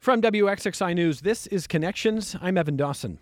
From WXXI News, this is Connections. I'm Evan Dawson.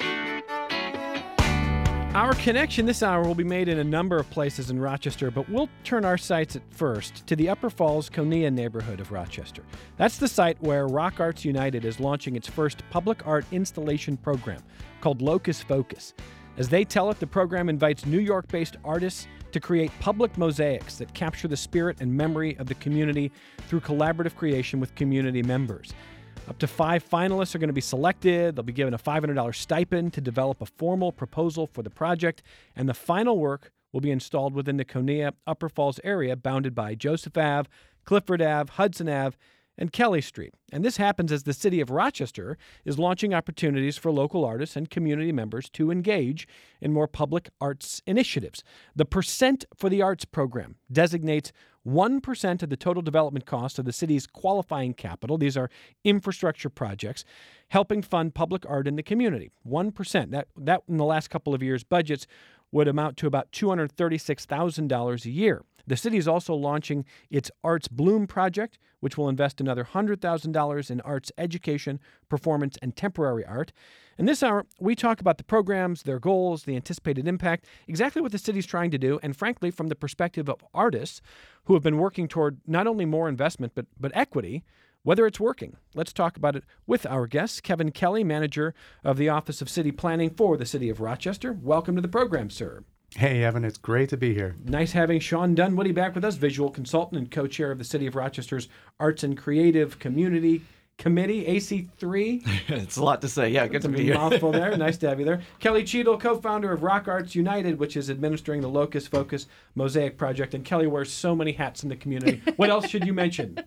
Our connection this hour will be made in a number of places in Rochester, but we'll turn our sights at first to the Upper Falls Conea neighborhood of Rochester. That's the site where Rock Arts United is launching its first public art installation program called Locus Focus. As they tell it, the program invites New York-based artists to create public mosaics that capture the spirit and memory of the community through collaborative creation with community members. Up to 5 finalists are going to be selected. They'll be given a $500 stipend to develop a formal proposal for the project, and the final work will be installed within the Conea Upper Falls area bounded by Joseph Ave, Clifford Ave, Hudson Ave, and Kelly Street. And this happens as the city of Rochester is launching opportunities for local artists and community members to engage in more public arts initiatives. The Percent for the Arts program designates 1% of the total development cost of the city's qualifying capital. These are infrastructure projects helping fund public art in the community. 1%. That in the last couple of years' budgets would amount to about $236,000 a year. The city is also launching its Arts Bloom project, which will invest another $100,000 in arts education, performance, and temporary art. In this hour, we talk about the programs, their goals, the anticipated impact, exactly what the city's trying to do, and frankly, from the perspective of artists who have been working toward not only more investment, but equity, whether it's working. Let's talk about it with our guest, Kevin Kelly, manager of the Office of City Planning for the City of Rochester. Welcome to the program, sir. Hey, Evan, it's great to be here. Nice having Sean Dunwoody back with us, visual consultant and co-chair of the City of Rochester's Arts and Creative Community Committee, AC3. It's a lot to say. Yeah, good to be here. Mouthful there. Nice to have you there. Kelly Cheadle, co-founder of Rock Arts United, which is administering the Locus Focus Mosaic Project. And Kelly wears so many hats in the community. What else should you mention?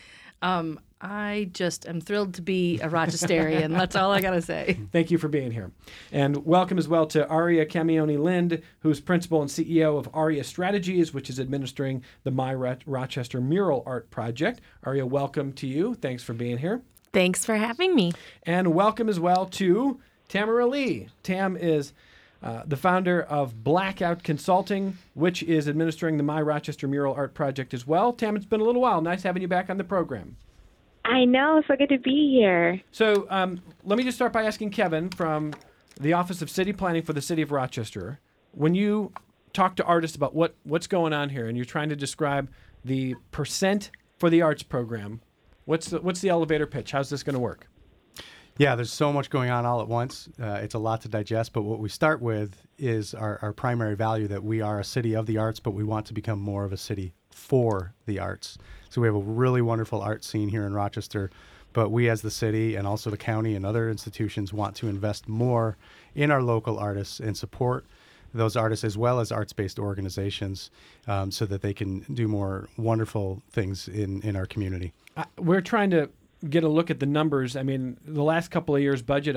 I just am thrilled to be a Rochesterian. That's all I got to say. Thank you for being here. And welcome as well to Aria Camioni-Lind, who's principal and CEO of Aria Strategies, which is administering the My Rochester Mural Art Project. Aria, welcome to you. Thanks for being here. Thanks for having me. And welcome as well to Tamara Lee. Tam is the founder of Blackout Consulting, which is administering the My Rochester Mural Art Project as well. Tam, it's been a little while. Nice having you back on the program. I know. So good to be here. So let me just start by asking Kevin from the Office of City Planning for the City of Rochester, when you talk to artists about what's going on here and you're trying to describe the Percent for the Arts program, what's the elevator pitch? How's this going to work? Yeah, there's so much going on all at once. It's a lot to digest, but what we start with is our primary value that we are a city of the arts, but we want to become more of a city for the arts. So we have a really wonderful art scene here in Rochester, but we as the city and also the county and other institutions want to invest more in our local artists and support those artists as well as arts-based organizations so that they can do more wonderful things in our community. We're trying to get a look at the numbers. I mean, the last couple of years' budget,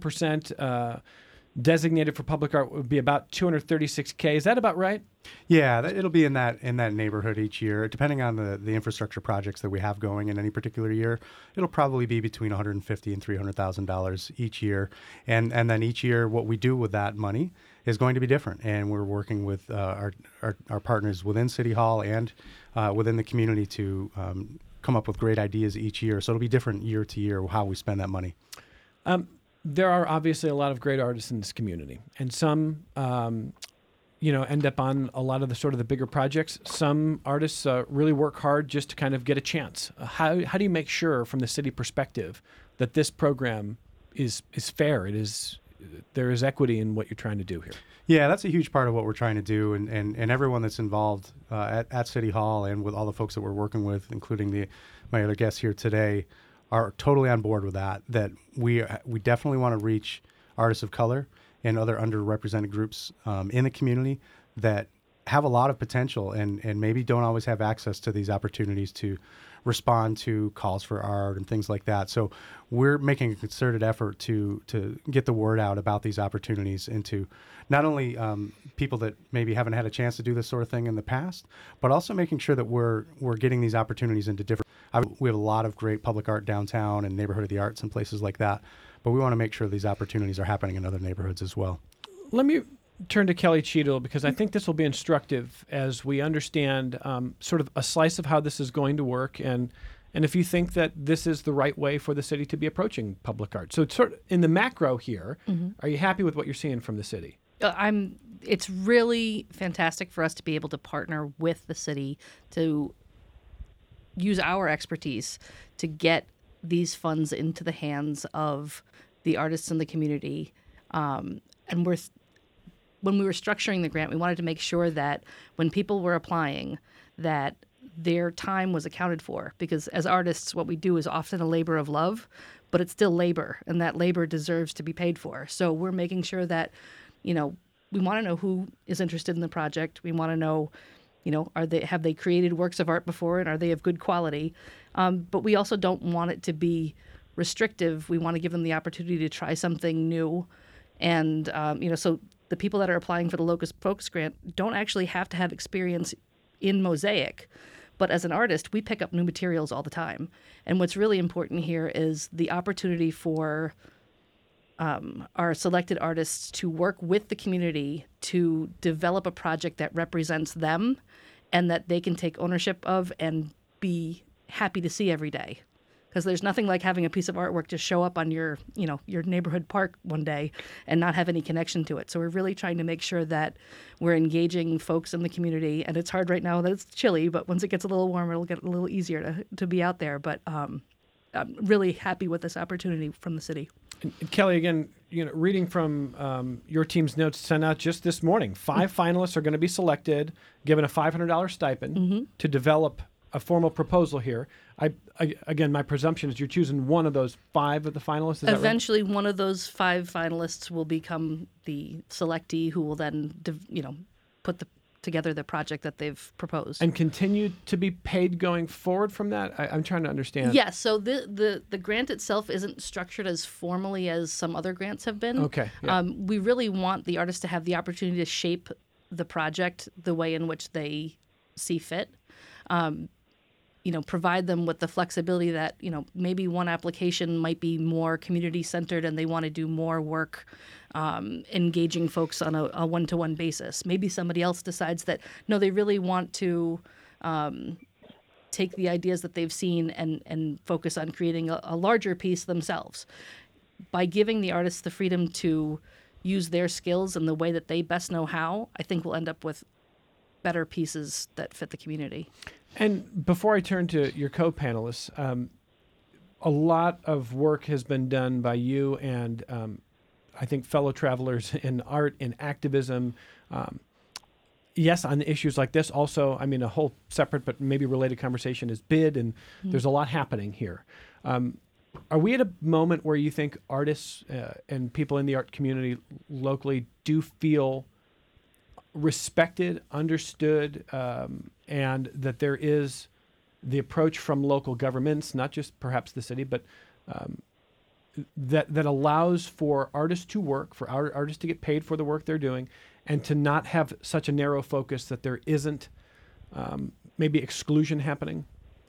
1% designated for public art would be about $236K. Is that about right? Yeah, it'll be in that neighborhood each year, depending on the infrastructure projects that we have going in any particular year. It'll probably be between $150,000 and $300,000 each year, and then each year, what we do with that money is going to be different. And we're working with our partners within City Hall and within the community to come up with great ideas each year. So it'll be different year to year how we spend that money. There are obviously a lot of great artists in this community, and some, end up on a lot of the sort of the bigger projects. Some artists really work hard just to kind of get a chance. How do you make sure, from the city perspective, that this program is fair? There is equity in what you're trying to do here. Yeah, that's a huge part of what we're trying to do, and everyone that's involved at City Hall and with all the folks that we're working with, including my other guests here today, are totally on board with that we definitely want to reach artists of color and other underrepresented groups in the community that have a lot of potential and maybe don't always have access to these opportunities to respond to calls for art and things like that. So we're making a concerted effort to get the word out about these opportunities and to not only people that maybe haven't had a chance to do this sort of thing in the past, but also making sure that we're getting these opportunities into different. We have a lot of great public art downtown and Neighborhood of the Arts and places like that, but we want to make sure these opportunities are happening in other neighborhoods as well. Let me turn to Kelly Cheadle, because I think this will be instructive as we understand sort of a slice of how this is going to work and and if you think that this is the right way for the city to be approaching public art. So, it's sort of in the macro here, are you happy with what you're seeing from the city? It's really fantastic for us to be able to partner with the city to use our expertise to get these funds into the hands of the artists in the community. And when we were structuring the grant, we wanted to make sure that when people were applying, that their time was accounted for. Because as artists, what we do is often a labor of love, but it's still labor, and that labor deserves to be paid for. So we're making sure that, we want to know who is interested in the project. We want to know, have they created works of art before, and are they of good quality? But we also don't want it to be restrictive. We want to give them the opportunity to try something new. And, so the people that are applying for the Locust Focus Grant don't actually have to have experience in mosaic. But as an artist, we pick up new materials all the time. And what's really important here is the opportunity for our selected artists to work with the community to develop a project that represents them and that they can take ownership of and be happy to see every day. Because there's nothing like having a piece of artwork just show up on your neighborhood park one day and not have any connection to it. So we're really trying to make sure that we're engaging folks in the community. And it's hard right now that it's chilly, but once it gets a little warmer, it'll get a little easier to be out there. But I'm really happy with this opportunity from the city. And Kelly, again, reading from your team's notes sent out just this morning, 5 finalists are going to be selected, given a $500 stipend to develop a formal proposal here. Again, my presumption is you're choosing one of those 5 of the finalists. Is Eventually, that right? One of those 5 finalists will become the selectee, who will then, put together the project that they've proposed. And continue to be paid going forward from that? I'm trying to understand. Yes. So the grant itself isn't structured as formally as some other grants have been. Okay. Yeah. We really want the artist to have the opportunity to shape the project the way in which they see fit. Provide them with the flexibility that, maybe one application might be more community-centered and they want to do more work engaging folks on a one-to-one basis. Maybe somebody else decides that, no, they really want to take the ideas that they've seen and focus on creating a larger piece themselves. By giving the artists the freedom to use their skills in the way that they best know how, I think we'll end up with better pieces that fit the community. And before I turn to your co-panelists, a lot of work has been done by you and I think fellow travelers in art and activism. Yes, on issues like this. Also, a whole separate but maybe related conversation is BID, and there's a lot happening here. Are we at a moment where you think artists and people in the art community locally do feel respected, understood, and that there is the approach from local governments, not just perhaps the city, but that allows for artists to work, for artists to get paid for the work they're doing, and to not have such a narrow focus that there isn't maybe exclusion happening?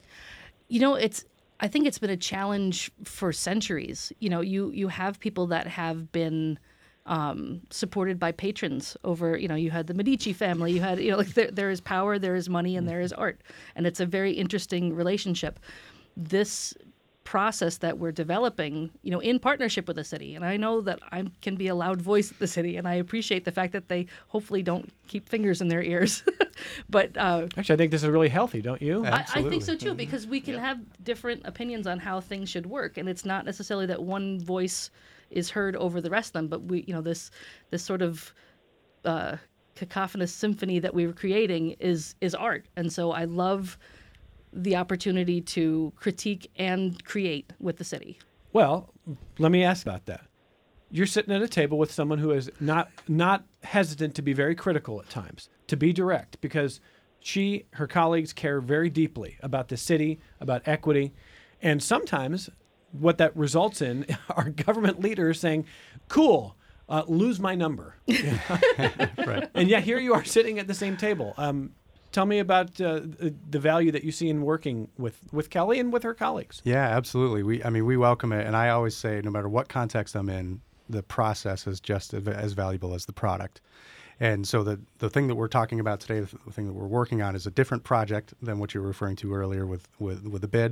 I think it's been a challenge for centuries. You have people that have been supported by patrons over, you had the Medici family, you had, there is power, there is money, and there is art. And it's a very interesting relationship. This process that we're developing, in partnership with the city. And I know that I can be a loud voice at the city, and I appreciate the fact that they hopefully don't keep fingers in their ears. But actually, I think this is really healthy, don't you? I think so too, because we can have different opinions on how things should work, and it's not necessarily that one voice is heard over the rest of them, but we, this sort of cacophonous symphony that we were creating is art, and so I love the opportunity to critique and create with the city. Well, let me ask about that. You're sitting at a table with someone who is not hesitant to be very critical at times, to be direct, because her colleagues care very deeply about the city, about equity, and sometimes what that results in are government leaders saying, cool, lose my number. Right. And yet here you are sitting at the same table. Tell me about the value that you see in working with Kelly and with her colleagues. Yeah, absolutely. We welcome it. And I always say, no matter what context I'm in, the process is just as valuable as the product. And so the thing that we're talking about today, the thing that we're working on is a different project than what you were referring to earlier with the BID.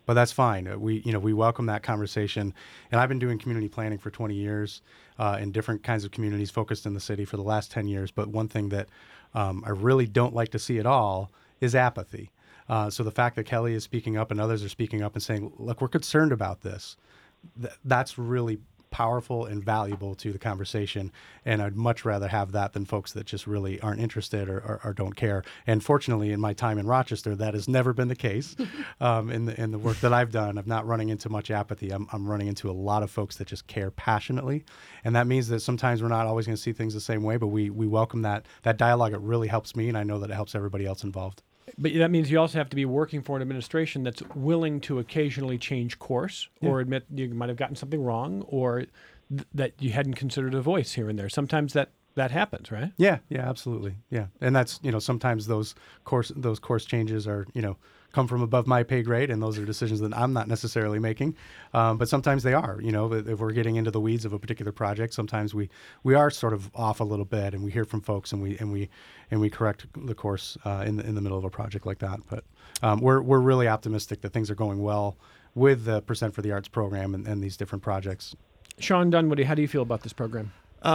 but that's fine. We welcome that conversation. And I've been doing community planning for 20 years in different kinds of communities focused in the city for the last 10 years. But one thing that I really don't like to see at all is apathy. So the fact that Kelly is speaking up and others are speaking up and saying, look, we're concerned about this, that's really powerful and valuable to the conversation. And I'd much rather have that than folks that just really aren't interested or don't care. And fortunately, in my time in Rochester, that has never been the case. In the work that I've done, I'm not running into much apathy. I'm running into a lot of folks that just care passionately. And that means that sometimes we're not always going to see things the same way, but we welcome that dialogue. It really helps me, and I know that it helps everybody else involved. But that means you also have to be working for an administration that's willing to occasionally change course or admit you might have gotten something wrong or that you hadn't considered a voice here and there. Sometimes that happens, right? Yeah, absolutely. Yeah. And that's, sometimes those course changes are, come from above my pay grade, and those are decisions that I'm not necessarily making. But sometimes they are, if we're getting into the weeds of a particular project, sometimes we are sort of off a little bit, and we hear from folks and we correct the course in the middle of a project like that. But we're really optimistic that things are going well with the Percent for the Arts program and these different projects. Sean Dunwoody, how do you feel about this program?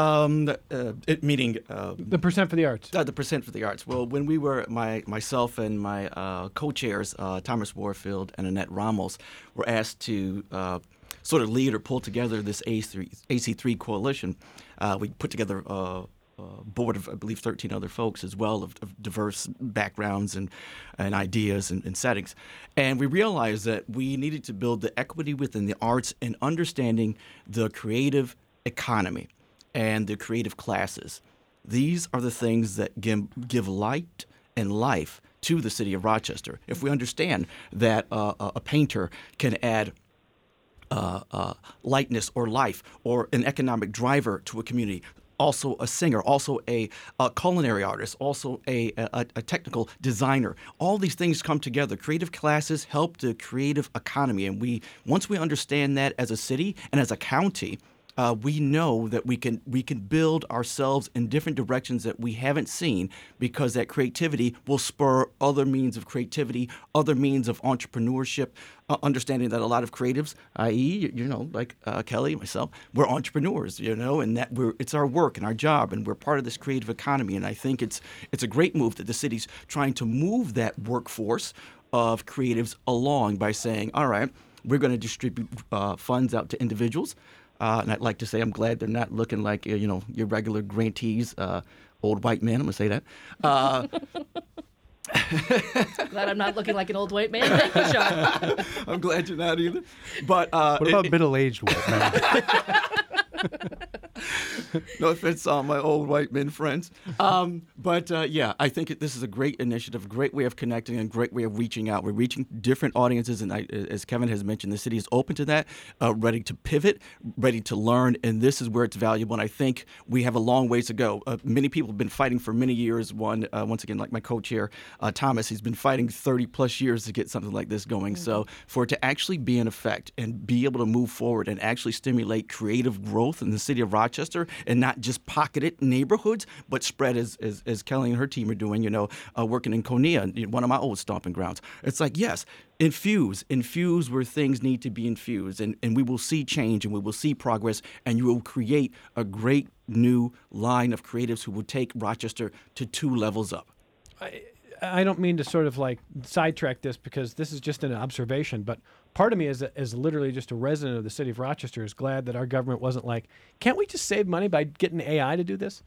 Meaning the Percent for the Arts. The Percent for the Arts. Well, when we were myself and my co-chairs, Thomas Warfield and Annette Ramos, were asked to sort of lead or pull together this AC3 coalition, we put together a board of, I believe, 13 other folks as well of diverse backgrounds and ideas and settings. And we realized that we needed to build the equity within the arts and understanding the creative economy and the creative classes. These are the things that give light and life to the city of Rochester. If we understand that a painter can add lightness or life or an economic driver to a community, also a singer, also a culinary artist, also a technical designer. All these things come together. Creative classes help the creative economy. And once we understand that as a city and as a county, we know that we can build ourselves in different directions that we haven't seen, because that creativity will spur other means of creativity, other means of entrepreneurship, understanding that a lot of creatives, i.e., like Kelly, myself, we're entrepreneurs, and that it's our work and our job, and we're part of this creative economy. And I think it's a great move that the city's trying to move that workforce of creatives along by saying, all right, we're going to distribute funds out to individuals. And I'd like to say I'm glad they're not looking like, your regular grantees, old white men. I'm going to say that. Glad I'm not looking like an old white man. Thank you, Sean. I'm glad you're not either. But what about middle-aged white men? No offense on my old white men friends. But I think this is a great initiative, a great way of connecting, and a great way of reaching out. We're reaching different audiences, and as Kevin has mentioned, the city is open to that, ready to pivot, ready to learn, and this is where it's valuable. And I think we have a long ways to go. Many people have been fighting for many years. Once again, like my co-chair, Thomas, he's been fighting 30-plus years to get something like this going. Mm-hmm. So for it to actually be in effect and be able to move forward and actually stimulate creative growth in the city of Rochester, and not just pocketed neighborhoods, but spread as Kelly and her team are doing, working in Conea, one of my old stomping grounds. It's like, yes, infuse where things need to be infused, and we will see change and we will see progress, and you will create a great new line of creatives who will take Rochester to 2 levels up. I don't mean to sort of like sidetrack this, because this is just an observation, but part of me as literally just a resident of the city of Rochester is glad that our government wasn't like, can't we just save money by getting AI to do this?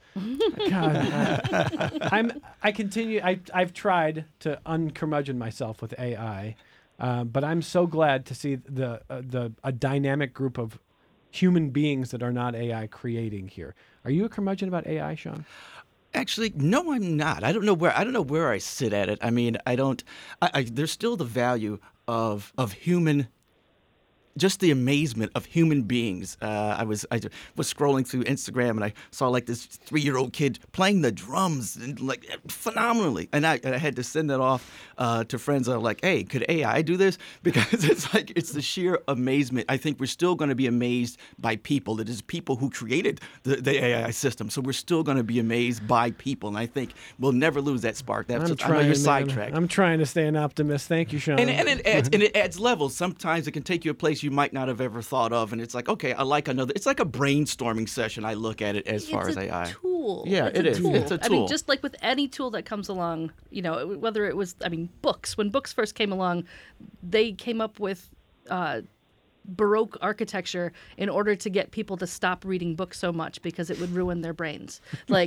God, I've tried to uncurmudgeon myself with AI, but I'm so glad to see a dynamic group of human beings that are not AI creating here. Are you a curmudgeon about AI, Sean? Actually, no, I'm not. I don't know where I sit at it. I mean, there's still the value of human just the amazement of human beings. I was scrolling through Instagram and I saw like this 3-year-old kid playing the drums and like phenomenally. And I had to send that off to friends. I'm like, hey, could AI do this? Because it's the sheer amazement. I think we're still going to be amazed by people. It is people who created the AI system. So we're still going to be amazed by people. And I think we'll never lose that spark. I know you're sidetracked. I'm trying to stay an optimist. Thank you, Sean. And it adds levels. Sometimes it can take you a place you might not have ever thought of, and it's like, okay, I like another. It's like a brainstorming session. I look at it as far as AI. Tool. Yeah, it is. It's a tool. I mean, just like with any tool that comes along, whether it was, books. When books first came along, they came up with Baroque architecture in order to get people to stop reading books so much because it would ruin their brains.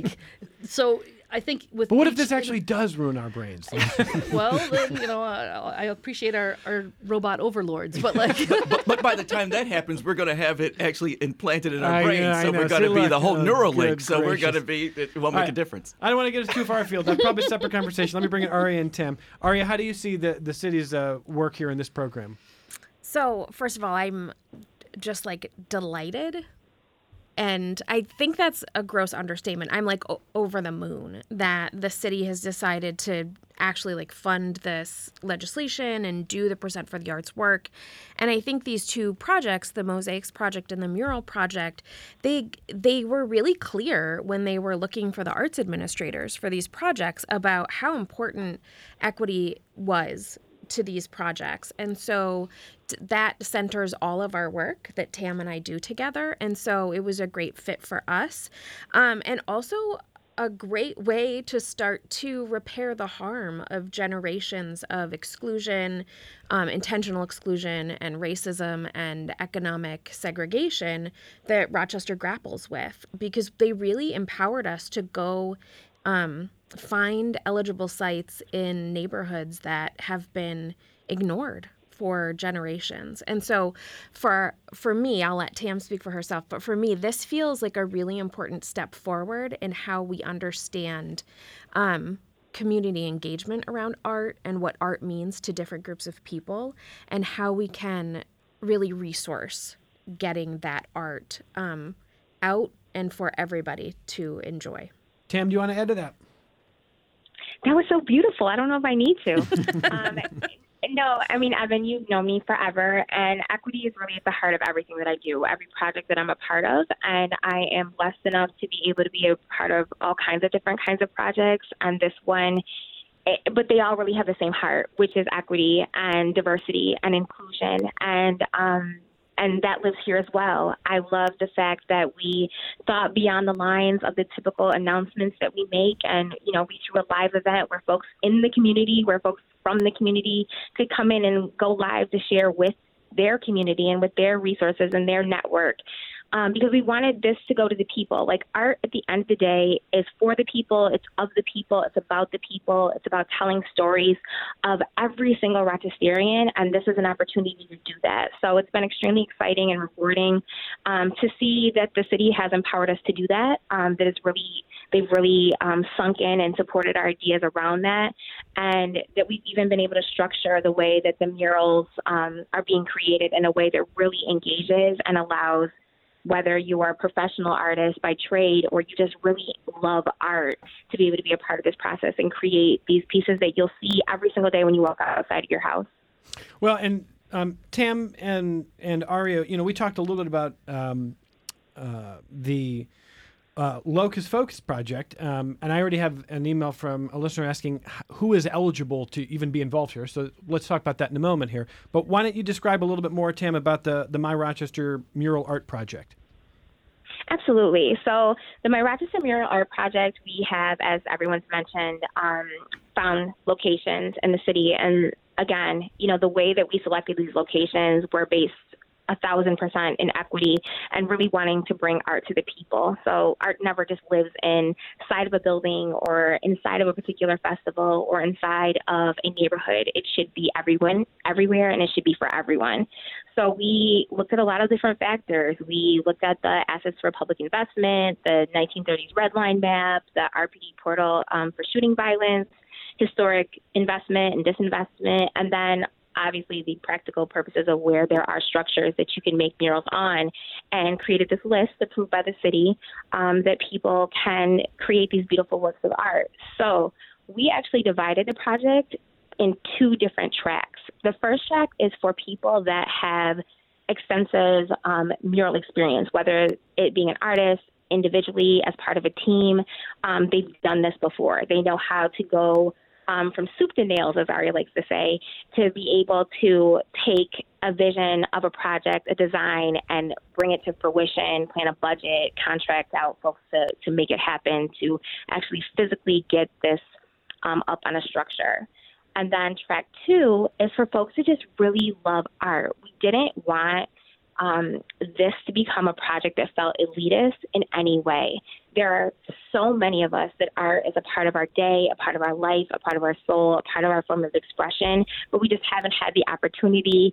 So I think with. But what if this actually does ruin our brains? Well, then, I appreciate our robot overlords, but but by the time that happens, we're going to have it actually implanted in our brains. Yeah, so we're going to be the whole Neuralink. So we're going to be. It won't make a difference. I don't want to get us too far afield. That's probably a separate conversation. Let me bring in Aria and Tim. Aria, how do you see the city's work here in this program? So, first of all, I'm just delighted. And I think that's a gross understatement. I'm over the moon that the city has decided to actually fund this legislation and do the Percent for the Arts work. And I think these two projects, the Mosaics project and the mural project, they were really clear when they were looking for the arts administrators for these projects about how important equity was to these projects. And so that centers all of our work that Tam and I do together. And so it was a great fit for us. And also a great way to start to repair the harm of generations of exclusion, intentional exclusion and racism and economic segregation that Rochester grapples with, because they really empowered us to go find eligible sites in neighborhoods that have been ignored for generations. And so for me, I'll let Tam speak for herself, but for me, this feels like a really important step forward in how we understand community engagement around art and what art means to different groups of people, and how we can really resource getting that art out and for everybody to enjoy. Tam, do you want to add to that? That was so beautiful. I don't know if I need to. No, Evan, you've known me forever, and equity is really at the heart of everything that I do, every project that I'm a part of, and I am blessed enough to be able to be a part of all kinds of different kinds of projects, and this one, but they all really have the same heart, which is equity and diversity and inclusion, and that lives here as well. I love the fact that we thought beyond the lines of the typical announcements that we make, and, we threw a live event where folks in the community, where folks from the community could come in and go live to share with their community and with their resources and their network. Because we wanted this to go to the people. Art at the end of the day is for the people, it's of the people, it's about the people, it's about telling stories of every single Rochesterian, and this is an opportunity to do that. So it's been extremely exciting and rewarding to see that the city has empowered us to do that, they've really sunk in and supported our ideas around that, and that we've even been able to structure the way that the murals are being created in a way that really engages and allows, whether you are a professional artist by trade or you just really love art, to be able to be a part of this process and create these pieces that you'll see every single day when you walk outside of your house. Well, and Tam and Aria, we talked a little bit about the Locus Focus project, and I already have an email from a listener asking who is eligible to even be involved here. So let's talk about that in a moment here. But why don't you describe a little bit more, Tam, about the My Rochester Mural Art Project? Absolutely. So the My Rochester Mural Art Project, we have, as everyone's mentioned, found locations in the city. And again, the way that we selected these locations were based 1,000% in equity and really wanting to bring art to the people. So art never just lives inside of a building or inside of a particular festival or inside of a neighborhood. It should be everywhere, and it should be for everyone. So we looked at a lot of different factors. We looked at the Assets for Public Investment, the 1930s Red Line Map, the RPD portal for shooting violence, historic investment and disinvestment, and then obviously the practical purposes of where there are structures that you can make murals on, and created this list approved by the city that people can create these beautiful works of art. So we actually divided the project in 2 different tracks. The first track is for people that have extensive mural experience, whether it being an artist, individually, as part of a team. They've done this before. They know how to go from soup to nails, as Aria likes to say, to be able to take a vision of a project, a design, and bring it to fruition, plan a budget, contract out folks to make it happen, to actually physically get this up on a structure. And then track 2 is for folks who just really love art. We didn't want this to become a project that felt elitist in any way. There are so many of us that art is a part of our day, a part of our life, a part of our soul, a part of our form of expression, but we just haven't had the opportunity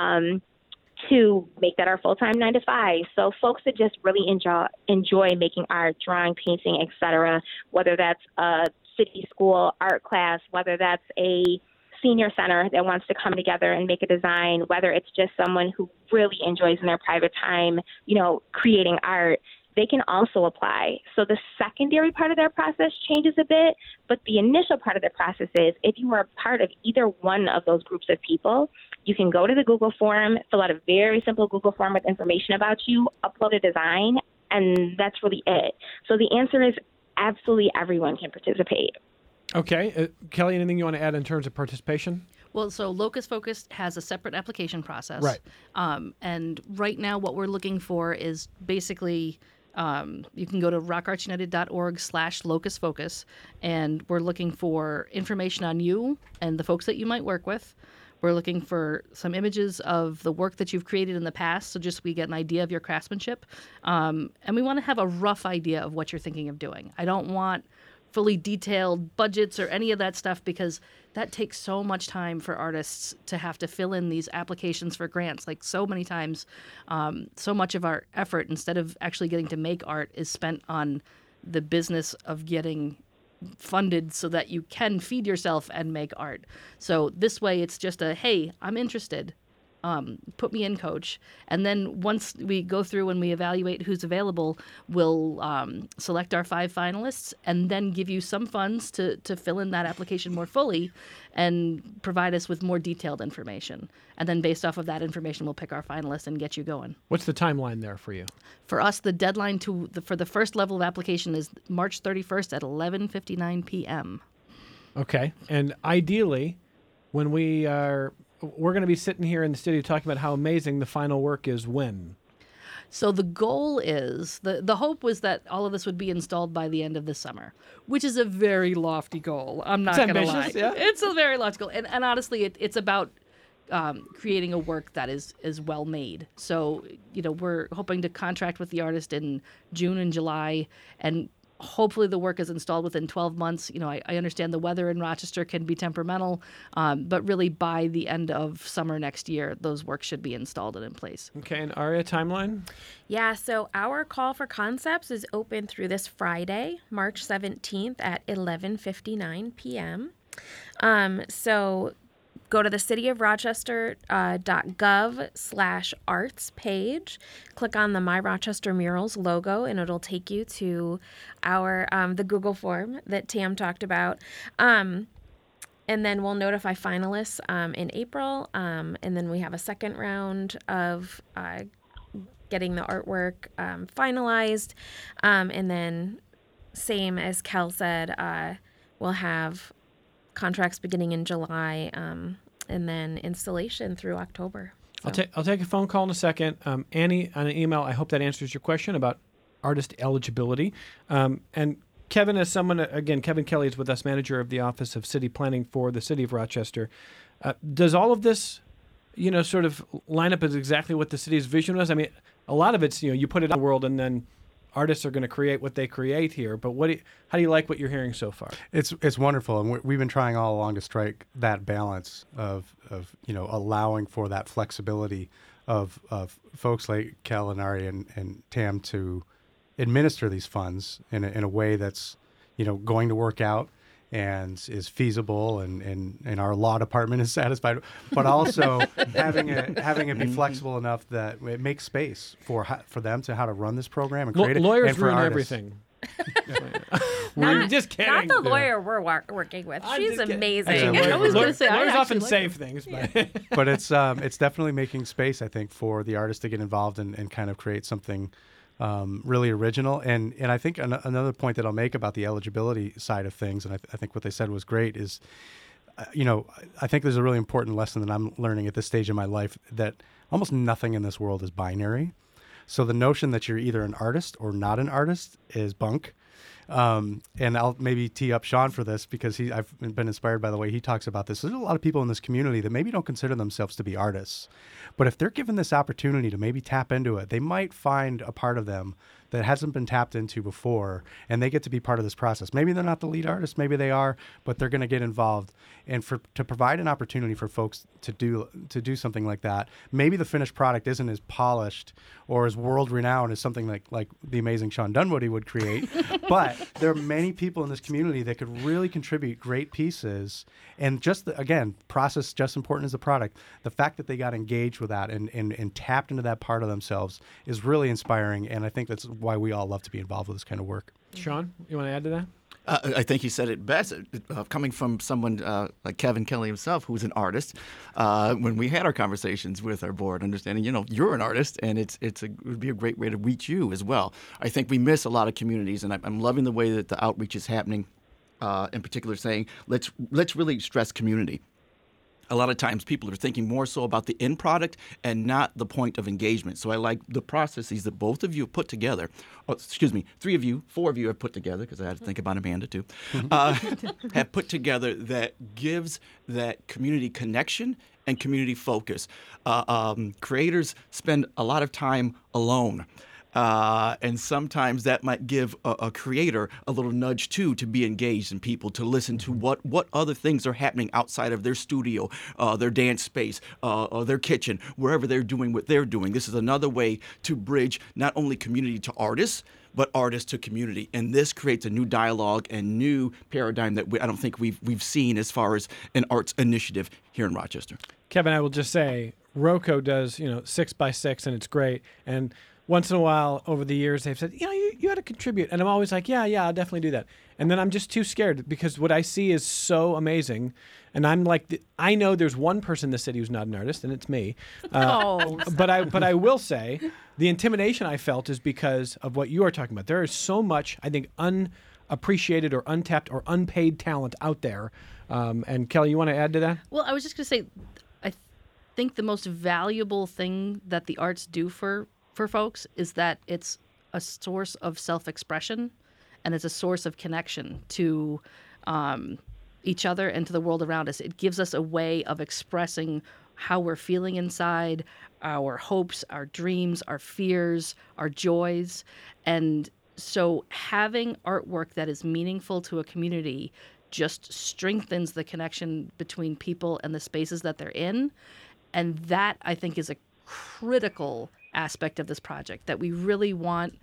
to make that our full-time 9 to 5. So folks that just really enjoy making art, drawing, painting, etc., whether that's a city school art class, whether that's a senior center that wants to come together and make a design, whether it's just someone who really enjoys in their private time, creating art, they can also apply. So the secondary part of their process changes a bit, but the initial part of the process is if you are part of either one of those groups of people, you can go to the Google form, fill out a very simple Google form with information about you, upload a design, and that's really it. So the answer is absolutely everyone can participate. Okay. Kelly, anything you want to add in terms of participation? Well, so Locus Focus has a separate application process. Right. And right now what we're looking for is basically you can go to rockartsunited.org/Locus Focus, and we're looking for information on you and the folks that you might work with. We're looking for some images of the work that you've created in the past, so just we get an idea of your craftsmanship. And we want to have a rough idea of what you're thinking of doing. I don't want fully detailed budgets or any of that stuff, because that takes so much time for artists to have to fill in these applications for grants. Like so many times, so much of our effort, instead of actually getting to make art, is spent on the business of getting funded so that you can feed yourself and make art. So this way it's just a, hey, I'm interested. Put me in, coach. And then once we go through and we evaluate who's available, we'll select our 5 finalists and then give you some funds to fill in that application more fully and provide us with more detailed information. And then based off of that information, we'll pick our finalists and get you going. What's the timeline there for you? For us, the deadline for the first level of application is March 31st at 11:59 p.m. Okay. And ideally, when we're going to be sitting here in the studio talking about how amazing the final work is when? So the goal is, the hope was that all of this would be installed by the end of the summer, which is a very lofty goal. I'm not going to lie. Yeah. It's a very lofty goal. And honestly, it's about creating a work that is well made. So, we're hoping to contract with the artist in June and July, and hopefully the work is installed within 12 months. I understand the weather in Rochester can be temperamental, but really by the end of summer next year, those works should be installed and in place. Okay, and Aria, timeline? Yeah, so our call for concepts is open through this Friday, March 17th at 11:59 p.m. So go to the cityofrochester.gov/arts page, click on the My Rochester Murals logo, and it'll take you to our the Google form that Tam talked about. And then we'll notify finalists in April, and then we have a second round of getting the artwork finalized. And then, same as Kel said, we'll have contracts beginning in July, and then installation through October. So. I'll take a phone call in a second. Annie, on an email, I hope that answers your question about artist eligibility. And Kevin, as someone, again, Kevin Kelly is with us, manager of the Office of City Planning for the City of Rochester. Does all of this, sort of line up as exactly what the city's vision was? I mean, a lot of it's, you put it out in the world and then artists are going to create what they create here, but how do you like what you're hearing so far? It's wonderful, and we've been trying all along to strike that balance of allowing for that flexibility of folks like Kel and Ari and Tam to administer these funds in a way that's going to work out, and is feasible, and our law department is satisfied, but also having it be flexible enough that it makes space for them to how to run this program and create it. Lawyers and for ruin artists. everything. Not, just kidding. Not the lawyer we're working with. I'm She's just kidding. amazing. I was gonna say, I lawyers actually often like save things, but But it's definitely making space, I think, for the artist to get involved and kind of create something really original. And I think another point that I'll make about the eligibility side of things, and I think what they said was great, is, I think there's a really important lesson that I'm learning at this stage in my life, that almost nothing in this world is binary. So the notion that you're either an artist or not an artist is bunk. And I'll maybe tee up Sean for this, because I've been inspired by the way he talks about this. There's a lot of people in this community that maybe don't consider themselves to be artists, but if they're given this opportunity to maybe tap into it, they might find a part of them that hasn't been tapped into before, and they get to be part of this process. Maybe they're not the lead artist, maybe they are, but they're going to get involved. And to provide an opportunity for folks to do something like that, maybe the finished product isn't as polished or as world-renowned as something like the amazing Sean Dunwoody would create, but there are many people in this community that could really contribute great pieces. And again, process just important as the product. The fact that they got engaged with that and tapped into that part of themselves is really inspiring, and I think that's why we all love to be involved with this kind of work. Sean, you want to add to that? I think you said it best. Coming from someone like Kevin Kelly himself, who's an artist, when we had our conversations with our board, understanding, you're an artist, and it would be a great way to reach you as well. I think we miss a lot of communities, and I'm loving the way that the outreach is happening. In particular, saying let's really stress community. A lot of times people are thinking more so about the end product and not the point of engagement. So I like the processes that both of you have put together. Oh, excuse me, 3 of you, 4 of you have put together, because I had to think about Amanda too, have put together that gives that community connection and community focus. Creators spend a lot of time alone. And sometimes that might give a creator a little nudge too, to be engaged in people, to listen to what other things are happening outside of their studio, their dance space, or their kitchen, wherever they're doing what they're doing. This is another way to bridge not only community to artists, but artists to community. And this creates a new dialogue and new paradigm that I don't think we've seen as far as an arts initiative here in Rochester. Kevin, I will just say, Roco does 6x6, and it's great. And once in a while over the years, they've said, you had to contribute. And I'm always like, yeah, I'll definitely do that. And then I'm just too scared, because what I see is so amazing. And I'm like, I know there's one person in the city who's not an artist, and it's me. But I will say the intimidation I felt is because of what you are talking about. There is so much, I think, unappreciated or untapped or unpaid talent out there. And Kelly, you want to add to that? Well, I was just going to say, I think the most valuable thing that the arts do for folks is that it's a source of self-expression, and it's a source of connection to each other and to the world around us. It gives us a way of expressing how we're feeling inside, our hopes, our dreams, our fears, our joys. And so having artwork that is meaningful to a community just strengthens the connection between people and the spaces that they're in. And that, I think, is a critical aspect of this project, that we really want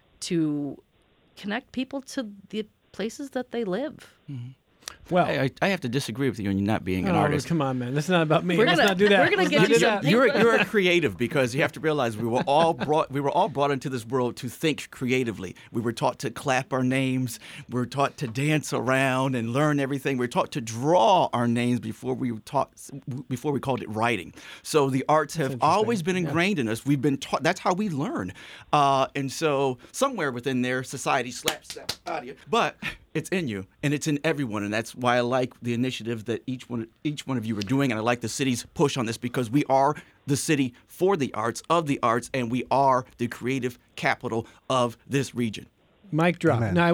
to connect people to the places that they live. Mm-hmm. Well, I have to disagree with you on you not being an artist. Come on, man. This is not about me. Let's gonna- not do that. we're gonna Let's get not you do some- that. You're a creative, because you have to realize we were all brought into this world to think creatively. We were taught to clap our names. We were taught to dance around and learn everything. We were taught to draw our names before we called it writing. So the arts have always been ingrained in us. We've been taught. That's how we learn. And so somewhere within there, society slaps that out of you. But it's in you, and it's in everyone, and that's why I like the initiative that each one of you are doing, and I like the city's push on this, because we are the city for the arts, of the arts, and we are the creative capital of this region. Mic drop. Amen. Now,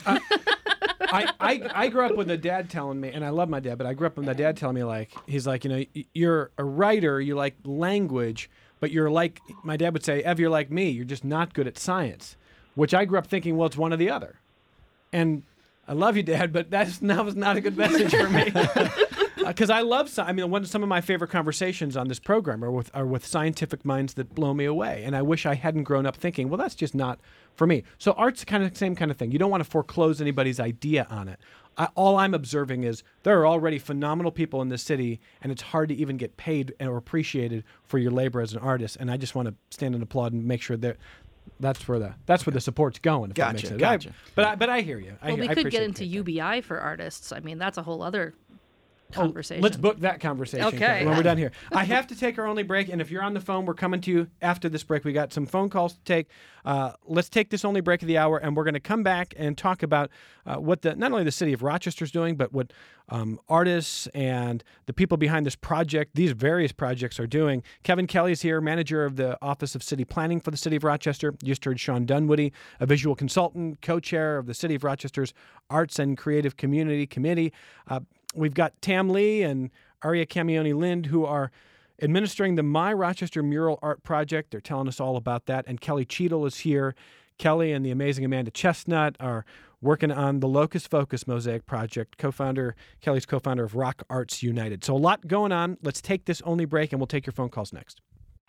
I grew up with a dad telling me, and I love my dad, but I grew up with my dad telling me, he's like, you're a writer, you like language, but you're like, my dad would say, Ev, you're like me, you're just not good at science, which I grew up thinking, well, it's one or the other. And I love you, Dad, but that was not a good message for me. Because I love, some of my favorite conversations on this program are with scientific minds that blow me away. And I wish I hadn't grown up thinking, well, that's just not for me. So art's kind of the same kind of thing. You don't want to foreclose anybody's idea on it. All I'm observing is there are already phenomenal people in this city, and it's hard to even get paid or appreciated for your labor as an artist. And I just want to stand and applaud and make sure that that's where the support's going. If that makes sense. Gotcha. But I hear you. Well, we I could get appreciate into UBI for artists. I mean, that's a whole other conversation. Let's book that conversation Okay. when we're done here. I have to take our only break, and if you're on the phone, we're coming to you after this break. We got some phone calls to take. Let's take this only break of the hour, and we're going to come back and talk about what not only the city of Rochester is doing, but what artists and the people behind this project, these various projects, are doing. Kevin Kelly is here, manager of the Office of City Planning for the City of Rochester. You just heard Sean Dunwoody, a visual consultant, co-chair of the City of Rochester's Arts and Creative Community Committee. We've got Tam Lee and Aria Camioni-Lind, who are administering the My Rochester Mural Art Project. They're telling us all about that. And Kelly Cheadle is here. Kelly and the amazing Amanda Chestnut are working on the Locus Focus Mosaic Project. Kelly's co-founder of Rock Arts United. So a lot going on. Let's take this only break, and we'll take your phone calls next.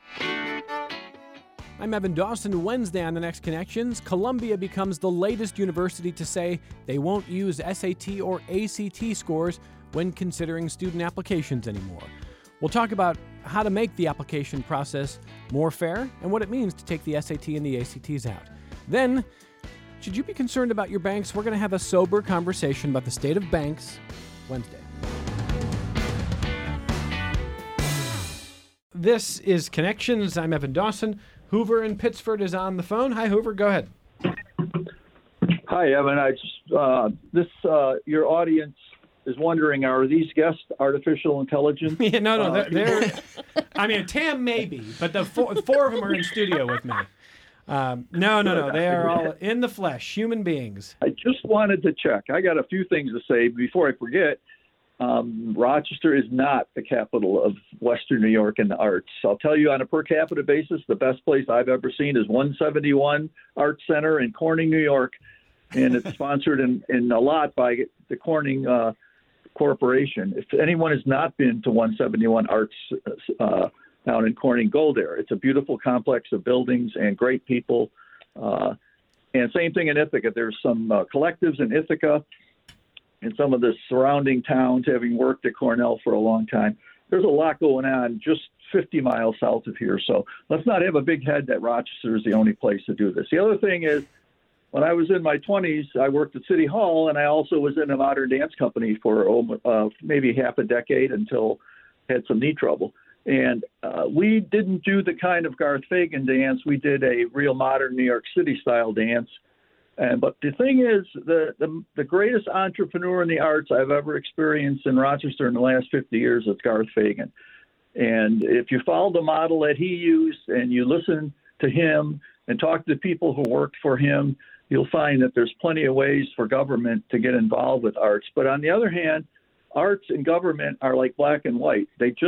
I'm Evan Dawson. Wednesday on The Next Connections, Columbia becomes the latest university to say they won't use SAT or ACT scores when considering student applications anymore. We'll talk about how to make the application process more fair and what it means to take the SAT and the ACTs out. Then, should you be concerned about your banks? We're going to have a sober conversation about the state of banks Wednesday. This is Connections. I'm Evan Dawson. Hoover in Pittsford is on the phone. Hi, Hoover. Go ahead. Hi, Evan. Your audience is wondering, are these guests artificial intelligence? Yeah, no, they're I mean, Tam maybe, but the four of them are in studio with me. No. They are all in the flesh, human beings. I just wanted to check. I got a few things to say before I forget. Rochester is not the capital of Western New York in the arts. I'll tell you, on a per capita basis, the best place I've ever seen is 171 Arts Center in Corning, New York, and it's sponsored in a lot by the Corning Corporation. If anyone has not been to 171 Arts down in Corning, go there. It's a beautiful complex of buildings and great people. And same thing in Ithaca. There's some collectives in Ithaca and some of the surrounding towns, having worked at Cornell for a long time. There's a lot going on just 50 miles south of here. So let's not have a big head that Rochester is the only place to do this. The other thing is, when I was in my 20s, I worked at City Hall, and I also was in a modern dance company for maybe half a decade until I had some knee trouble. And we didn't do the kind of Garth Fagan dance. We did a real modern New York City style dance. But the thing is, the greatest entrepreneur in the arts I've ever experienced in Rochester in the last 50 years is Garth Fagan. And if you follow the model that he used and you listen to him and talk to the people who worked for him, you'll find that there's plenty of ways for government to get involved with arts. But on the other hand, arts and government are like black and white.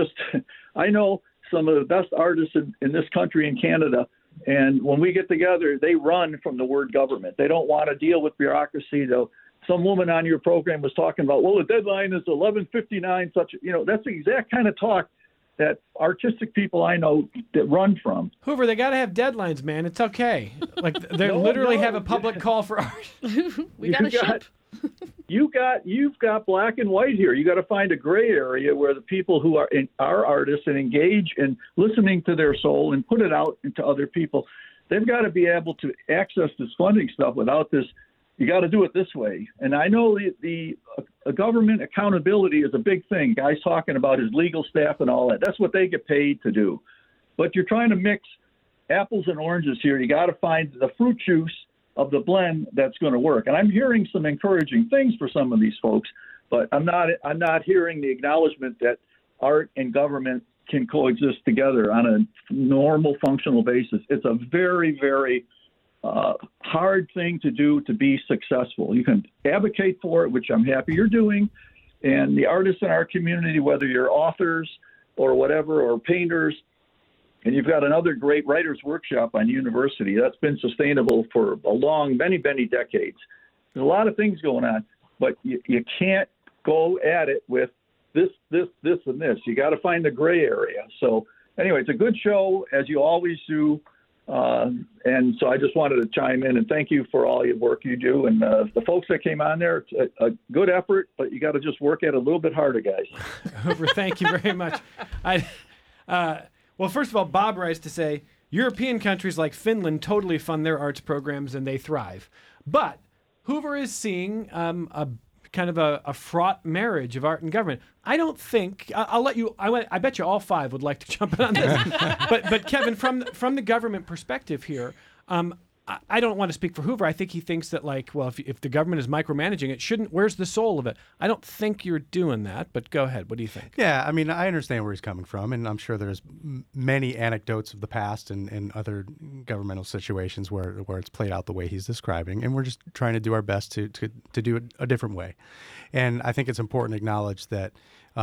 I know some of the best artists in this country and Canada, and when we get together, they run from the word government. They don't want to deal with bureaucracy. Though some woman on your program was talking about, well, the deadline is 11:59. That's the exact kind of talk that artistic people I know that run from. Hoover, they got to have deadlines, man. It's okay. Like they literally have a public call for art. We got a ship. You've got black and white here. You got to find a gray area where the people who are artists and engage in listening to their soul and put it out into other people, they've got to be able to access this funding stuff without this. You got to do it this way. And I know the government accountability is a big thing. Guys talking about his legal staff and all that. That's what they get paid to do. But you're trying to mix apples and oranges here. You got to find the fruit juice of the blend that's going to work. And I'm hearing some encouraging things for some of these folks, but I'm not hearing the acknowledgement that art and government can coexist together on a normal functional basis. It's a very, very hard thing to do to be successful. You can advocate for it, which I'm happy you're doing. And the artists in our community, whether you're authors or whatever, or painters, and you've got another great writers workshop on university that's been sustainable for many, many decades. There's a lot of things going on, but you can't go at it with this, and this. You got to find the gray area. So anyway, it's a good show, as you always do. And so I just wanted to chime in and thank you for all your work you do. And the folks that came on there, it's a good effort, but you got to just work at it a little bit harder, guys. Hoover, thank you very much. Well, first of all, Bob writes to say, European countries like Finland totally fund their arts programs and they thrive. But Hoover is seeing a kind of a fraught marriage of art and government. I don't think I'll let you. I bet you all five would like to jump in on this. but Kevin, from the government perspective here, I don't want to speak for Hoover. I think he thinks that if the government is micromanaging it, shouldn't. Where's the soul of it? I don't think you're doing that. But go ahead. What do you think? Yeah, I mean, I understand where he's coming from, and I'm sure there's many anecdotes of the past and other governmental situations where it's played out the way he's describing, and we're just trying to do our best to do it a different way. And I think it's important to acknowledge that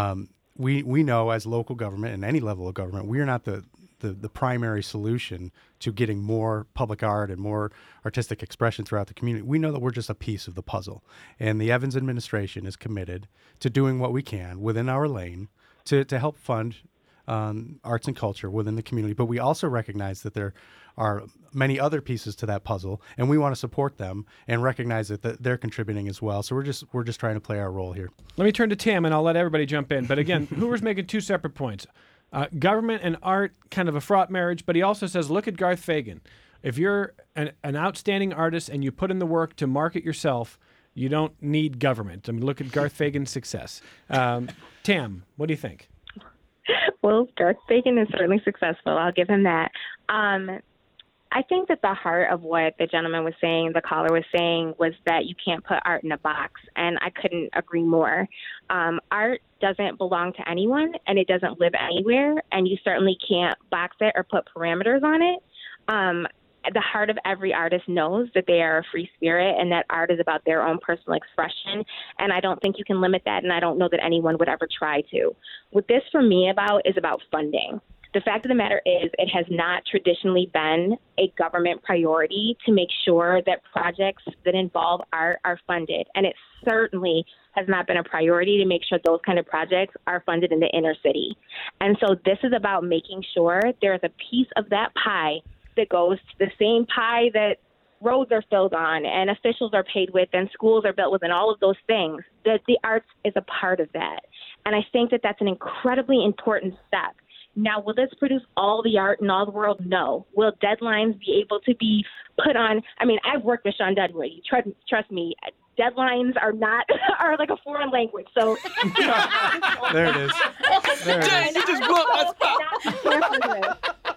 we know as local government and any level of government, we are not the primary solution to getting more public art and more artistic expression throughout the community. We know that we're just a piece of the puzzle. And the Evans administration is committed to doing what we can within our lane to help fund arts and culture within the community. But we also recognize that there are many other pieces to that puzzle, and we want to support them and recognize that they're contributing as well. So we're just trying to play our role here. Let me turn to Tam, and I'll let everybody jump in. But again, Hoover's making two separate points. Government and art, kind of a fraught marriage, but he also says, look at Garth Fagan. If you're an outstanding artist and you put in the work to market yourself, you don't need government. I mean, look at Garth Fagan's success. Tam, what do you think? Well, Garth Fagan is certainly successful. I'll give him that. I think that the heart of what the gentleman was saying, the caller was saying, was that you can't put art in a box, and I couldn't agree more. Art doesn't belong to anyone, and it doesn't live anywhere, and you certainly can't box it or put parameters on it. The heart of every artist knows that they are a free spirit and that art is about their own personal expression, and I don't think you can limit that, and I don't know that anyone would ever try to. What this, for me, is about funding. The fact of the matter is it has not traditionally been a government priority to make sure that projects that involve art are funded. And it certainly has not been a priority to make sure those kind of projects are funded in the inner city. And so this is about making sure there's a piece of that pie that goes to the same pie that roads are filled on and officials are paid with and schools are built with and all of those things, that the arts is a part of that. And I think that that's an incredibly important step. Now, will this produce all the art in all the world? No. Will deadlines be able to be put on? I mean, I've worked with Sean Dunwoody. Trust me, deadlines are like a foreign language. So there it is. Dang, you just blew up my spot.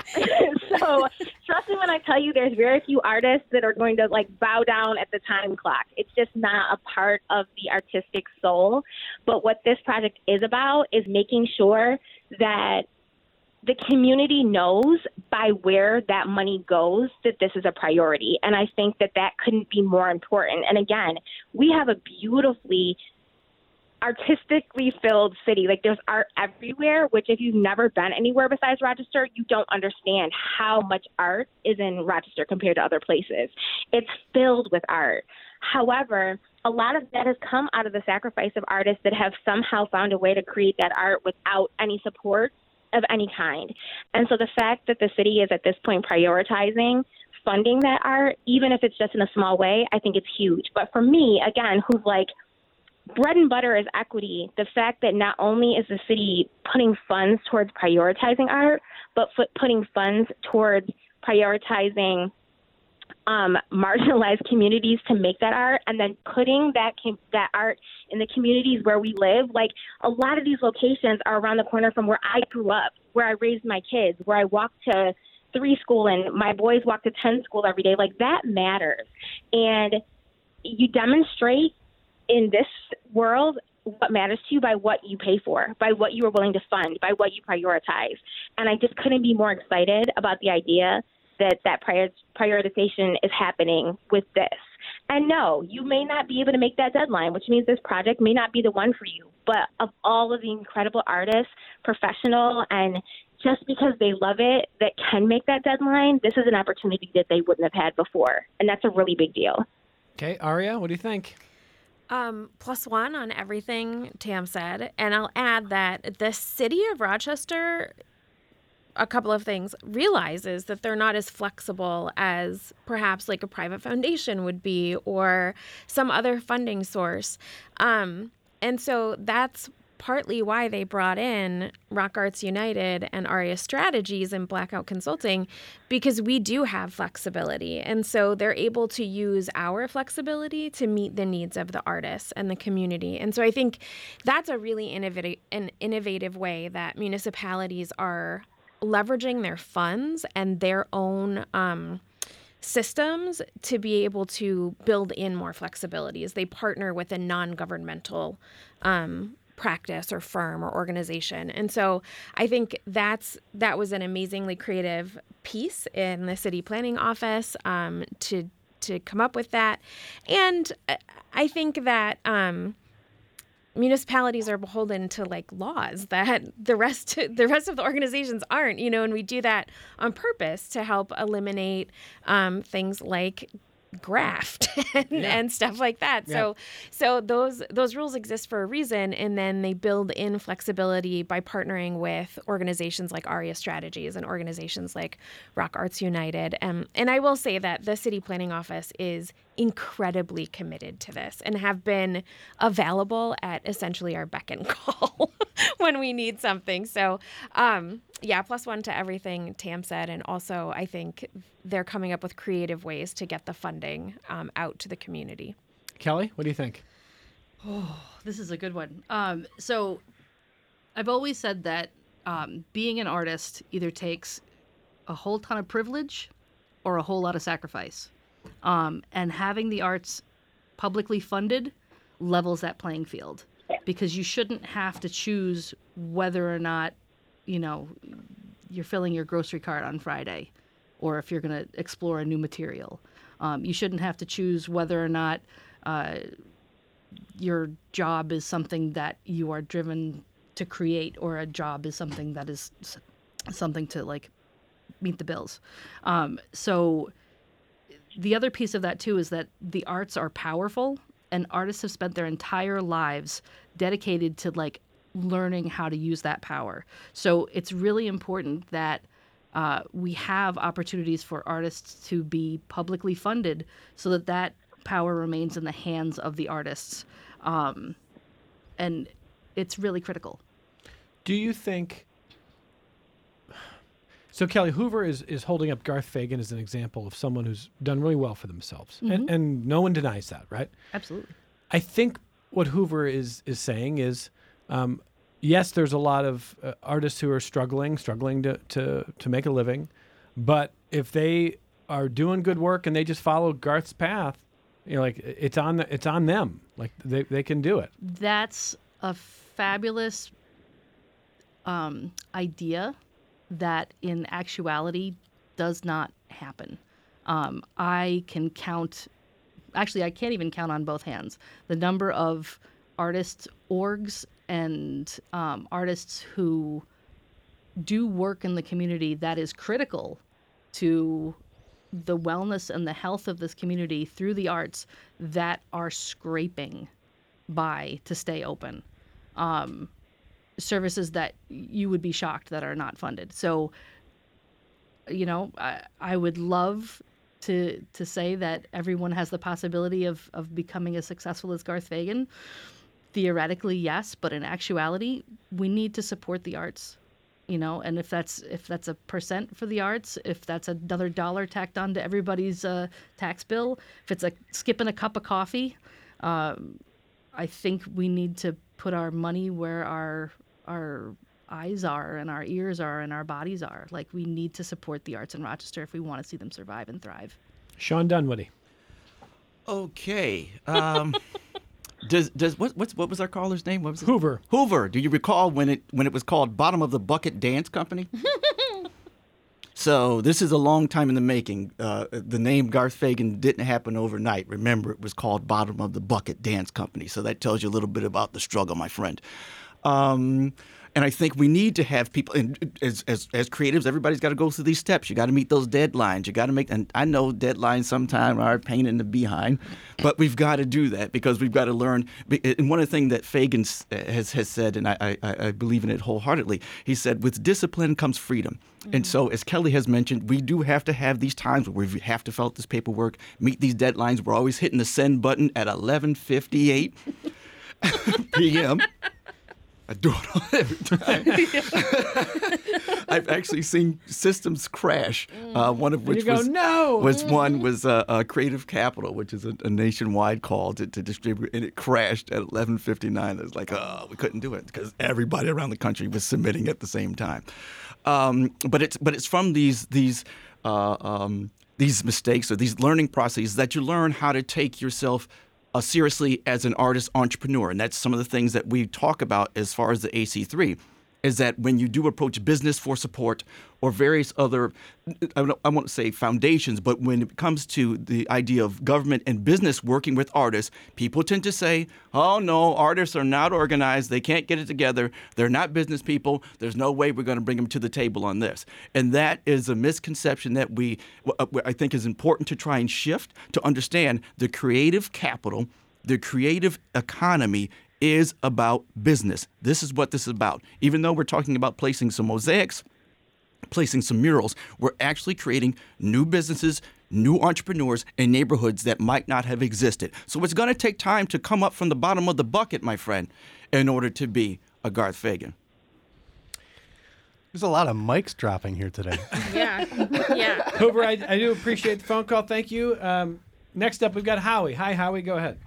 So trust me when I tell you there's very few artists that are going to bow down at the time clock. It's just not a part of the artistic soul. But what this project is about is making sure that the community knows by where that money goes that this is a priority. And I think that couldn't be more important. And again, we have a beautifully artistically filled city. There's art everywhere, which if you've never been anywhere besides Rochester, you don't understand how much art is in Rochester compared to other places. It's filled with art. However, a lot of that has come out of the sacrifice of artists that have somehow found a way to create that art without any support of any kind. And so the fact that the city is at this point prioritizing funding that art, even if it's just in a small way, I think it's huge. But for me, again, who's bread and butter is equity, the fact that not only is the city putting funds towards prioritizing art, but putting funds towards prioritizing marginalized communities to make that art, and then putting that art in the communities where we live. A lot of these locations are around the corner from where I grew up, where I raised my kids, where I walked to 3 school and my boys walk to 10 school every day. That matters. And you demonstrate in this world what matters to you by what you pay for, by what you are willing to fund, by what you prioritize. And I just couldn't be more excited about the idea that prioritization is happening with this. And no, you may not be able to make that deadline, which means this project may not be the one for you. But of all of the incredible artists, professional, and just because they love it, that can make that deadline, this is an opportunity that they wouldn't have had before. And that's a really big deal. Okay, Aria, what do you think? +1 on everything Tam said. And I'll add that the city of Rochester, a couple of things, realizes that they're not as flexible as perhaps like a private foundation would be or some other funding source. And so that's partly why they brought in Rock Arts United and ARIA Strategies and Blackout Consulting, because we do have flexibility. And so they're able to use our flexibility to meet the needs of the artists and the community. And so I think that's a really innovative way that municipalities are leveraging their funds and their own systems to be able to build in more flexibility as they partner with a non-governmental practice or firm or organization. And so I think that was an amazingly creative piece in the city planning office to come up with that. And I think that municipalities are beholden to like laws that the rest of the organizations aren't, and we do that on purpose to help eliminate things like graft and stuff like that. Yeah. So those rules exist for a reason, and then they build in flexibility by partnering with organizations like ARIA Strategies and organizations like Rock Arts United. And I will say that the City Planning Office is incredibly committed to this and have been available at essentially our beck and call when we need something. So +1 to everything Tam said. And also I think they're coming up with creative ways to get the funding out to the community. Kelly, what do you think? Oh, this is a good one. So I've always said that being an artist either takes a whole ton of privilege or a whole lot of sacrifice. And having the arts publicly funded levels that playing field, because you shouldn't have to choose whether or not, you're filling your grocery cart on Friday or if you're going to explore a new material. You shouldn't have to choose whether or not your job is something that you are driven to create or a job is something that is something to like meet the bills. So the other piece of that too is that the arts are powerful, and artists have spent their entire lives dedicated to like learning how to use that power. So it's really important that we have opportunities for artists to be publicly funded so that power remains in the hands of the artists. And it's really critical. Do you think... So, Kelly, Hoover is holding up Garth Fagan as an example of someone who's done really well for themselves. Mm-hmm. And no one denies that, right? Absolutely. I think what Hoover is saying is, yes, there's a lot of artists who are struggling to make a living. But if they are doing good work and they just follow Garth's path, it's on them. Like they can do it. That's a fabulous idea that in actuality does not happen. I can count, actually I can't even count on both hands, the number of artists, orgs, and artists who do work in the community that is critical to the wellness and the health of this community through the arts that are scraping by to stay open. Services that you would be shocked that are not funded. So, I would love to say that everyone has the possibility of becoming as successful as Garth Fagan. Theoretically, yes, but in actuality, we need to support the arts. And if that's a percent for the arts, if that's another dollar tacked on to everybody's tax bill, if it's skipping a cup of coffee, I think we need to put our money where our eyes are and our ears are and our bodies are. Like, we need to support the arts in Rochester if we want to see them survive and thrive. Sean Dunwoody. Okay. What was our caller's name? What was it? Hoover. Hoover. Do you recall when it was called Bottom of the Bucket Dance Company? So this is a long time in the making. The name Garth Fagan didn't happen overnight. Remember, it was called Bottom of the Bucket Dance Company. So that tells you a little bit about the struggle, my friend. And I think we need to have people, and as creatives, everybody's got to go through these steps. You got to meet those deadlines. You got to make, and I know deadlines sometimes are a pain in the behind, but we've got to do that because we've got to learn. And one of the things that Fagan has said, and I believe in it wholeheartedly, he said, with discipline comes freedom. Mm-hmm. And so, as Kelly has mentioned, we do have to have these times where we have to fill out this paperwork, meet these deadlines. We're always hitting the send button at 11:58 p.m. I do it all every time. I've actually seen systems crash. One of which was Creative Capital, which is a nationwide call to distribute, and it crashed at 11:59. It was like, we couldn't do it because everybody around the country was submitting at the same time. But it's from these mistakes or these learning processes that you learn how to take yourself seriously as an artist entrepreneur. And that's some of the things that we talk about as far as the AC3, is that when you do approach business for support or various other, I won't say foundations, but when it comes to the idea of government and business working with artists, people tend to say, oh no, artists are not organized, they can't get it together, they're not business people, there's no way we're going to bring them to the table on this. And that is a misconception that I think is important to try and shift, to understand the creative capital, the creative economy is about business. This is what this is about. Even though we're talking about placing some mosaics, placing some murals, we're actually creating new businesses, new entrepreneurs in neighborhoods that might not have existed. So it's going to take time to come up from the bottom of the bucket, my friend, in order to be a Garth Fagan. There's a lot of mics dropping here today. Yeah. Hoover, I do appreciate the phone call. Thank you. Next up, we've got Howie. Hi, Howie. Go ahead.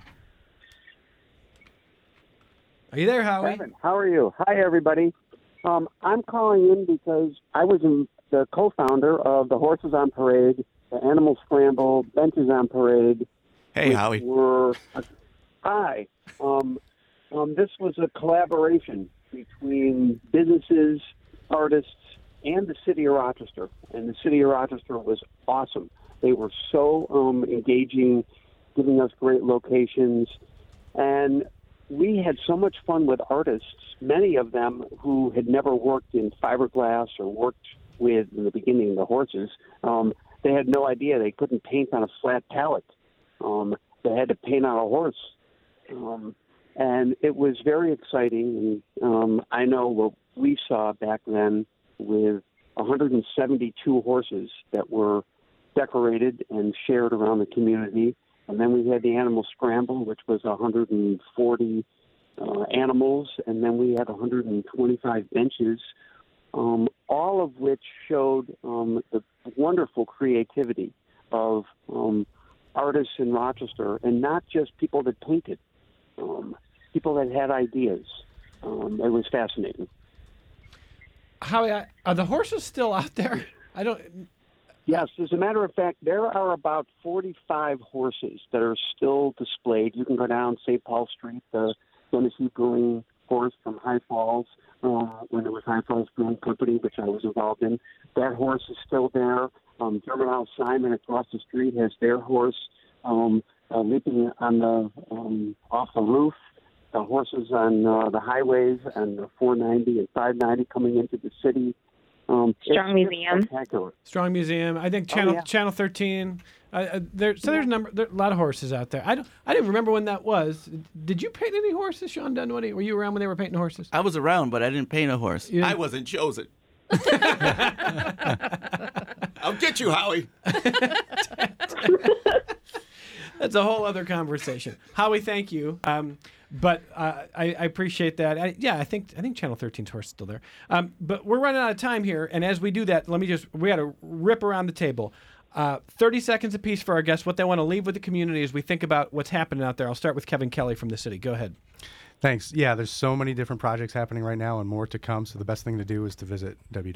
Are you there, Howie? Kevin, how are you? Hi, everybody. I'm calling in because I was the co-founder of the Horses on Parade, the Animal Scramble, Benches on Parade. Hey, Howie. Hi. This was a collaboration between businesses, artists, and the city of Rochester. And the city of Rochester was awesome. They were so engaging, giving us great locations. And we had so much fun with artists, many of them who had never worked in fiberglass or worked with, in the beginning, the horses. They had no idea they couldn't paint on a flat palette. They had to paint on a horse. And it was very exciting. And I know what we saw back then with 172 horses that were decorated and shared around the community. And then we had the Animal Scramble, which was 140 animals, and then we had 125 benches, all of which showed the wonderful creativity of artists in Rochester, and not just people that painted, people that had ideas. It was fascinating. Howie, are the horses still out there? I don't. Yes, as a matter of fact, there are about 45 horses that are still displayed. You can go down St. Paul Street, the Tennessee Brewing horse from High Falls, when it was High Falls Brewing Company, which I was involved in. That horse is still there. German House Simon across the street has their horse leaping on the off the roof. The horses on the highways and the 490 and 590 coming into the city. Strong Museum. Strong Museum. I think Channel 13. There's a lot of horses out there. I didn't remember when that was. Did you paint any horses, Sean Dunwoody? Were you around when they were painting horses? I was around, but I didn't paint a horse. I wasn't chosen. I'll get you, Howie. That's a whole other conversation. Howie, thank you. But I appreciate that. I think Channel 13's horse is still there. But we're running out of time here, and as we do that, we got to rip around the table. 30 seconds apiece for our guests, what they want to leave with the community as we think about what's happening out there. I'll start with Kevin Kelly from the city. Go ahead. Thanks. Yeah, there's so many different projects happening right now and more to come. So the best thing to do is to visit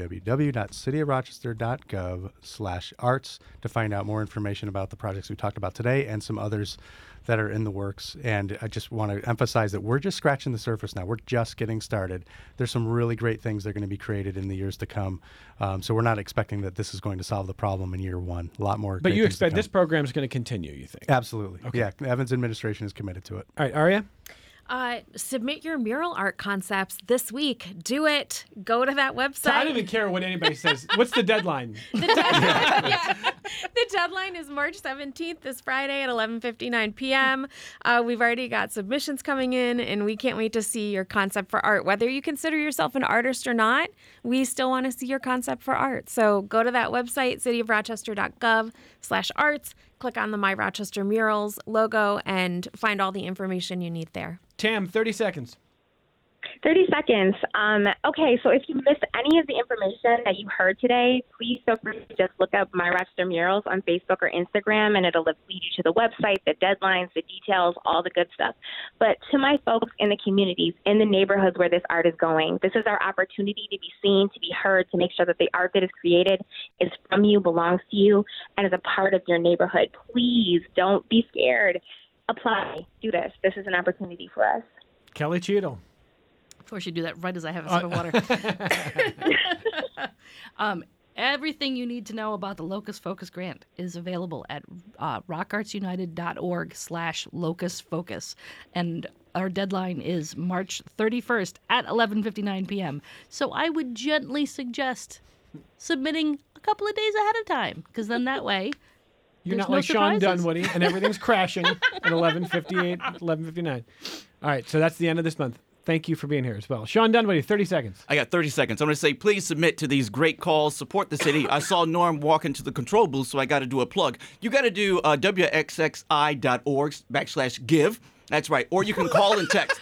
www.cityofrochester.gov/arts to find out more information about the projects we talked about today and some others that are in the works. And I just want to emphasize that we're just scratching the surface now. We're just getting started. There's some really great things that are going to be created in the years to come. So we're not expecting that this is going to solve the problem in year one. A lot more. But you expect this program is going to continue, you think? Absolutely. Okay. Yeah, Evans administration is committed to it. All right, Aria? Submit your mural art concepts this week. Do it. Go to that website. I don't even care what anybody says. What's the deadline? The deadline is March 17th, this Friday at 11:59 p.m. We've already got submissions coming in, and we can't wait to see your concept for art. Whether you consider yourself an artist or not, we still want to see your concept for art. So go to that website, cityofrochester.gov/arts. Click on the My Rochester Murals logo and find all the information you need there. Tam, 30 seconds. 30 seconds. Okay, so if you missed any of the information that you heard today, please feel free to just look up My Rochester Murals on Facebook or Instagram, and it'll lead you to the website, the deadlines, the details, all the good stuff. But to my folks in the communities, in the neighborhoods where this art is going, this is our opportunity to be seen, to be heard, to make sure that the art that is created is from you, belongs to you, and is a part of your neighborhood. Please don't be scared. Apply. Do this. This is an opportunity for us. Kelly Cheadle. Of course, you do that right as I have a sip of water. Everything you need to know about the Locust Focus Grant is available at rockartsunited.org/Locust Focus. And our deadline is March 31st at 11:59 p.m. So I would gently suggest submitting a couple of days ahead of time, because then that way You're not no like Sean surprises. Dunwoody and everything's crashing at 11:58, 11:59. All right, so that's the end of this month. Thank you for being here as well. Sean Dunwoody, 30 seconds. I got 30 seconds. I'm going to say, please submit to these great calls. Support the city. I saw Norm walk into the control booth, so I got to do a plug. You got to do wxxi.org/give. That's right. Or you can call and text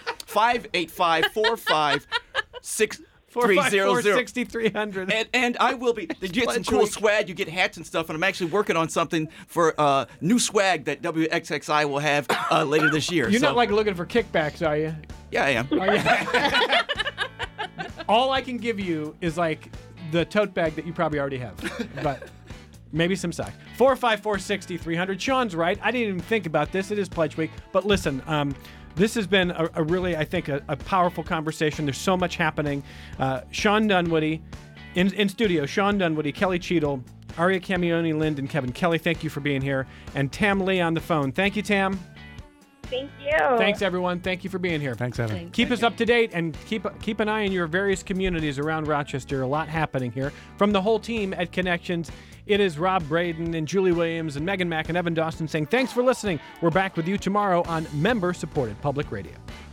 585-45-6300. 454-6300. And I will be. You get some cool swag. You get hats and stuff. And I'm actually working on something for new swag that WXXI will have later this year. You're not like looking for kickbacks, are you? Yeah, I am. Oh, yeah. All I can give you is like the tote bag that you probably already have, but maybe some socks. 454-6300. Sean's right. I didn't even think about this. It is Pledge Week. But listen, this has been a really, I think, a powerful conversation. There's so much happening. Sean Dunwoody, in studio, Sean Dunwoody, Kelly Cheadle, Aria Camioni, Lind, and Kevin Kelly, thank you for being here. And Tam Lee on the phone. Thank you, Tam. Thank you. Thanks, everyone. Thank you for being here. Thanks, Evan. Keep us up to date and keep an eye on your various communities around Rochester. A lot happening here. From the whole team at Connections, it is Rob Braden and Julie Williams and Megan Mack and Evan Dawson saying thanks for listening. We're back with you tomorrow on member-supported public radio.